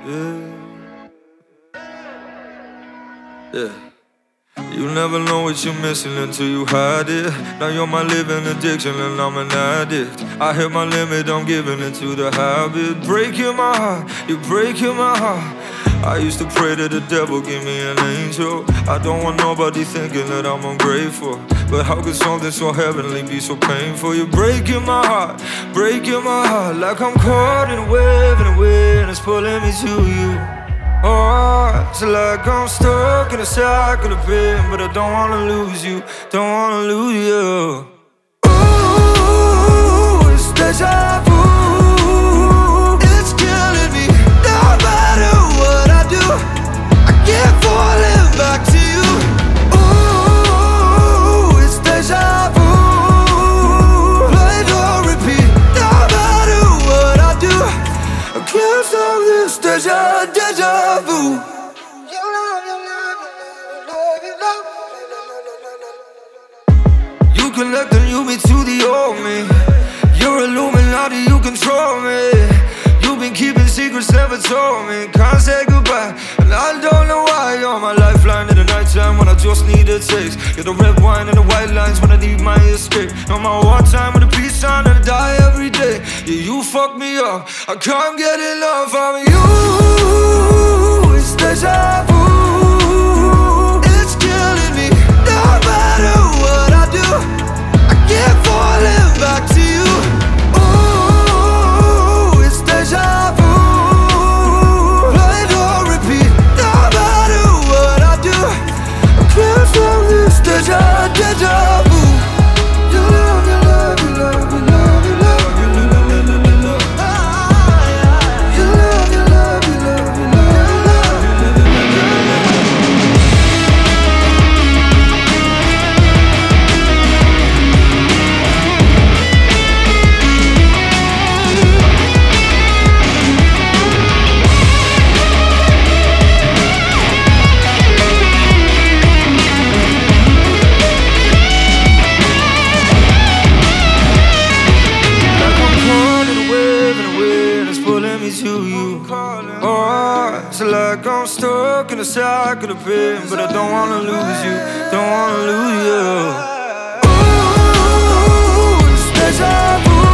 Yeah, yeah. You never know what you're missing until you hide it. Now you're my living addiction and I'm an addict. I hit my limit, I'm giving into the habit. Breaking my heart, you're breaking my heart. I used to pray to the devil, give me an angel. I don't want nobody thinking that I'm ungrateful. But how could something so heavenly be so painful? You're breaking my heart, like I'm caught in a wave and it's pulling me to you. Oh, it's like I'm stuck in a cycle of pain, but I don't wanna lose you, don't wanna lose you. Ooh, it's deja vu. It's killing me, no matter what I do. I keep falling back to you. Ooh, it's deja vu. Play don't repeat, no matter what I do. I can't stop this deja vu. You connect and you me to the old me. You're Illuminati, you control me. You've been keeping secrets, never told me. Can't say goodbye, and I don't know why. You're my lifeline in the nighttime when I just need a taste. You're the red wine and the white lines when I need my escape. You're my wartime with a peace sign and I die every day. Yeah, you fuck me up, I can't get enough of you. It's deja vu. It's killing me, no matter what I do. I keep falling back to you. Ooh, it's deja vu. Play don't repeat, no matter what I do. I can't stop this deja vu. You love, you love, you love, you love, you love. To you. Oh, it's like I'm stuck in a cycle of pain, but I don't wanna lose you, don't wanna lose you. Ooh, it's deja vu.